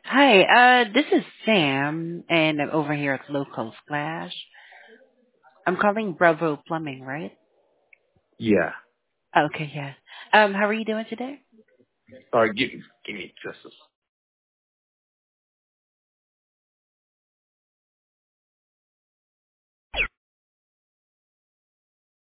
Hi, this is Sam, and I'm over here at Local Splash. I'm calling Bravo Plumbing, right? Yeah. Okay, yeah. How are you doing today? All right, give me just a